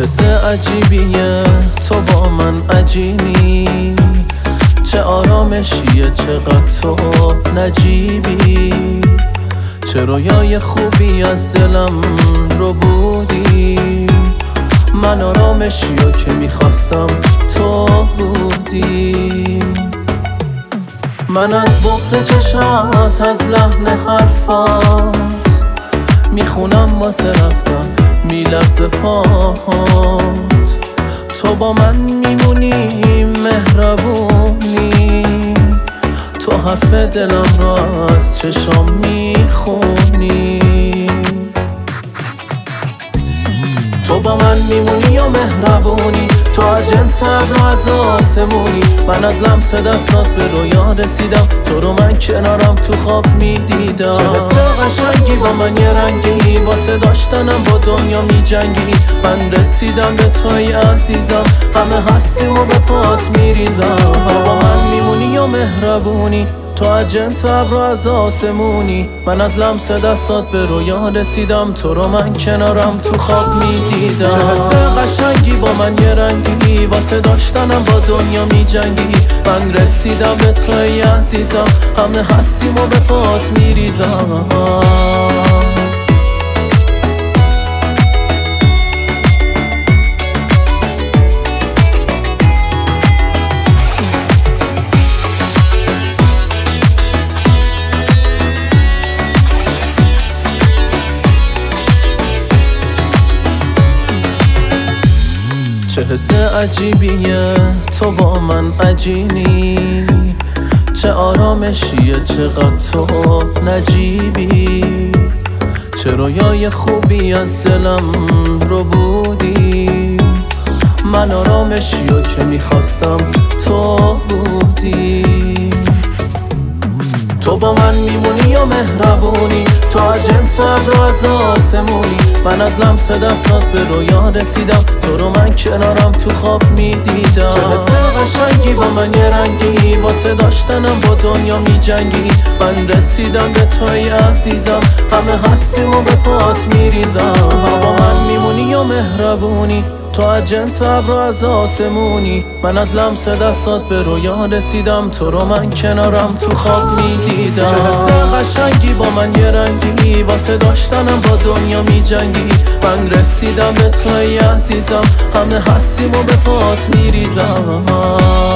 حس عجیبیه تو با من عجیبی، چه آرامشیه چقدر تو نجیبی، چه رویای خوبی از دلم رو بودی، من آرامشیو که میخواستم تو بودی. من از بغض چشات از لحن حرفات میخونم واسه رفتن میلرزه پاهات، تو با من میمونی مهربونی، تو حرف دلم را از چشام میخونی، تو با من میمونی و مهربونی، تو از جنس ابر از آسمونی، من از لمس دستات به رویا رسیدم، تو رو من کنارم تو خواب میدیدم. چه حس قشنگی با من یه رنگی، واسه داشتنم با دنیا میجنگی، من رسیدم به توی عزیزم، همه هستیم و به پات میریزم. با من میمونی و مهربونی، تو از جنس ابر از آسمونی، من از لمس دستات به رویا رسیدم، تو رو من کنارم تو خواب میدیدم. چه حس قشنگی با من یه رنگی، واسه داشتنم با دنیا میجنگی، من رسیدم به توی عزیزم، همه هستیم و به پات میریزم. چه حس عجیبیه تو با من عجیبی، چه آرامشیه چقدر تو نجیبی، چه رویای خوبی از دلم رو بودی، من آرامشیو که میخواستم تو بودی، تو با من میمونی و مهربونی، تو از جنس ابر از آسمونی، من از لمس دستات به رویا رسیدم، تو رو من کنارم تو خواب میدیدم. چه حس قشنگی با من یه رنگی، واسه داشتنم با دنیا میجنگی، من رسیدم به توی عزیزم، همه هستیم و به پات میریزم. با من میمونی و مهربونی، تو از جنس ابر از آسمونی، من از لمس دستات به رویا رسیدم، تو رو من کنارم تو خواب میدیدم. چه حس قشنگی با من یه رنگی، واسه داشتنم با دنیا میجنگی، من رسیدم به توی عزیزم، همه هستیم و به پات میریزم.